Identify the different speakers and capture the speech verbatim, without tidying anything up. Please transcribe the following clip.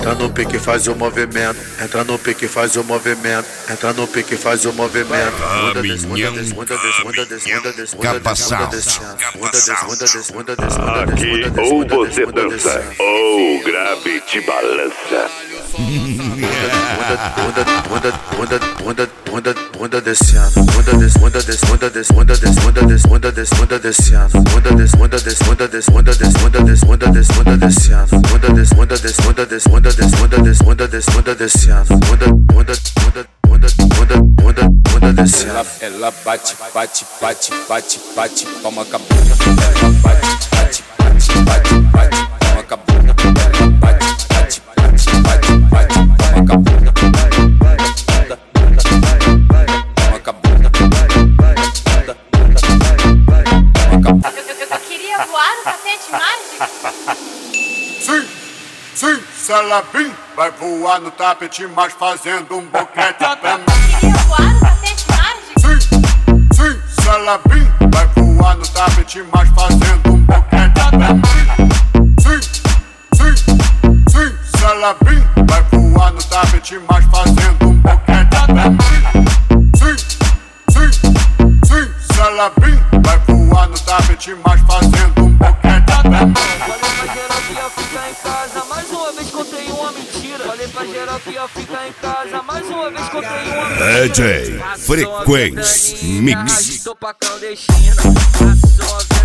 Speaker 1: Entra no pique, faz o movimento. Entra no pique, faz o movimento. Entra no pique, faz o movimento.
Speaker 2: Caminhão,
Speaker 3: Aqui ou você dança ou o grave te balança.
Speaker 1: Bunda, bunda, bunda, bunda, bunda, bunda descendo. Bunda des, bunda des, bunda des, bunda des, bunda des, bunda des, bunda descendo. Bunda des, bunda des, bunda des, bunda des, bunda des, bunda des, bunda descendo. Bunda des, bunda des, bunda des, bunda des, bunda des, bunda des, bunda descendo. Bunda, bunda, bunda, bunda, bunda, bunda, bunda descendo.
Speaker 4: Ela, ela bate, bate, bate, bate, bate, toma com a bunda. Ela bate, bate, bate, bate, bate, toma com a bunda. Ela bate, bate, bate, bate, bate, toma com a bunda. Bunda, bunda, toma com a bunda. Bunda, bunda, toma com a bunda.
Speaker 5: Eu queria voar no tapete mágico.
Speaker 6: Sim, sim, se ela vir, vai voar no tapete, mas fazendo um boquete pra mim.
Speaker 5: Eu queria voar no tapete mágico.
Speaker 6: Sim, sim, se ela vir, vai voar no tapete, mas fazendo um boquete pra mim. Sim, sim, sim, se ela vir, vai voar no tapete, mas fazendo um boquete pra mim. Sim, sim, sim, se ela vir, vai voar no tapete, mas fazendo um boquete pra mim.
Speaker 7: Falei pra geral que ia ficar em casa, mais uma vez contei uma mentira. Falei pra geral que ia ficar em casa, mais uma vez contei uma mentira.
Speaker 2: D J Frequência Mix.
Speaker 7: Tô pra clandestina,